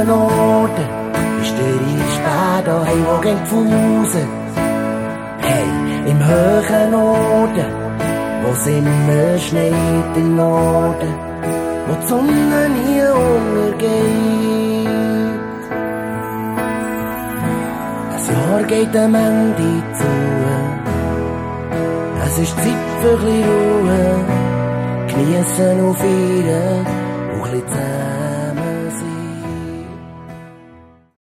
schönen Orten ist der Eisbär daheim, wo geht Fusen. Hey, im hohen Norden, wo's immer schneit im Norden, wo die Sonne nie untergeht. Das Jahr geht am Ende zu, es ist Zeit für ein bisschen Ruhe, geniessen und feiern, und ein bisschen Zeit.